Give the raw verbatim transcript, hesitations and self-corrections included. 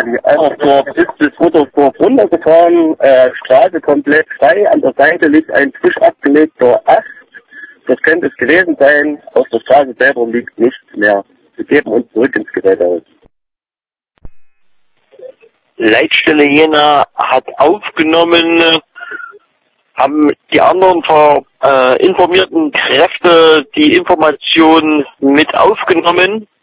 quasi einfach zur bis bis Futtersdorf runtergefahren, äh, Straße komplett frei, an der Seite liegt ein frisch abgelegter Ast. Das könnte es gewesen sein, auf der Straße selber liegt nichts mehr. Wir geben uns zurück ins Gerät aus. Leitstelle Jena hat aufgenommen, haben die anderen ver, äh, informierten Kräfte die Information mit aufgenommen.